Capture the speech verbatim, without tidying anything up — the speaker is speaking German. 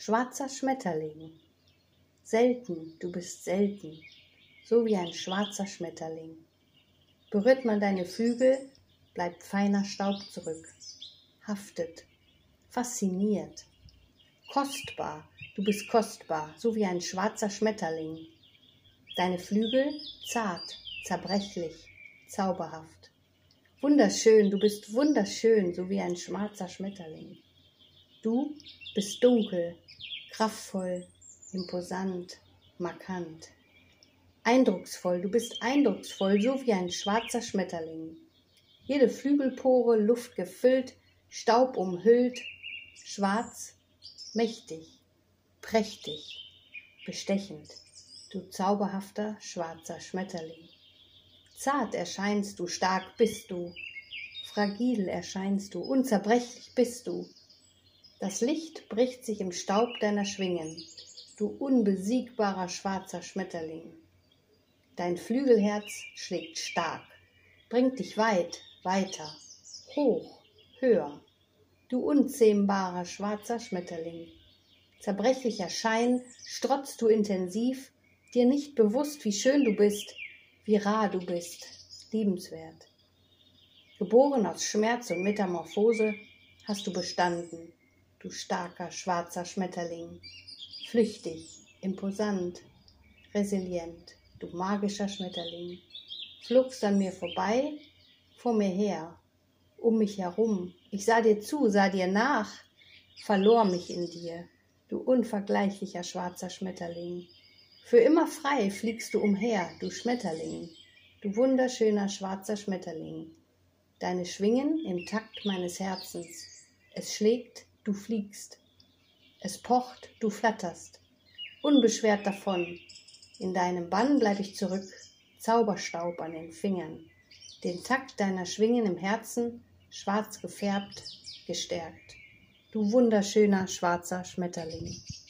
schwarzer Schmetterling. Selten, du bist selten, so wie ein schwarzer Schmetterling. Berührt man deine Flügel, bleibt feiner Staub zurück, haftet, fasziniert. Kostbar, du bist kostbar, so wie ein schwarzer Schmetterling. Deine Flügel zart, zerbrechlich, zauberhaft. Wunderschön, du bist wunderschön, so wie ein schwarzer Schmetterling. Du bist dunkel, kraftvoll, imposant, markant. Eindrucksvoll, du bist eindrucksvoll, so wie ein schwarzer Schmetterling. Jede Flügelpore, Luft gefüllt, Staub umhüllt, schwarz, mächtig, prächtig, bestechend, du zauberhafter schwarzer Schmetterling. Zart erscheinst du, stark bist du, fragil erscheinst du, unzerbrechlich bist du. Das Licht bricht sich im Staub deiner Schwingen, du unbesiegbarer schwarzer Schmetterling. Dein Flügelherz schlägt stark, bringt dich weit, weiter, hoch, höher, du unzähmbarer schwarzer Schmetterling. Zerbrechlicher Schein strotzt du intensiv, dir nicht bewusst, wie schön du bist, wie rar du bist, liebenswert. Geboren aus Schmerz und Metamorphose hast du bestanden, du starker schwarzer Schmetterling. Flüchtig, imposant, resilient, du magischer Schmetterling. Flugst an mir vorbei, vor mir her, um mich herum. Ich sah dir zu, sah dir nach, verlor mich in dir, du unvergleichlicher schwarzer Schmetterling. Für immer frei fliegst du umher, du Schmetterling, du wunderschöner schwarzer Schmetterling. Deine Schwingen im Takt meines Herzens. Es schlägt, du fliegst. Es pocht, du flatterst. Unbeschwert davon. In deinem Bann bleib ich zurück, Zauberstaub an den Fingern. Den Takt deiner Schwingen im Herzen, schwarz gefärbt, gestärkt. Du wunderschöner schwarzer Schmetterling.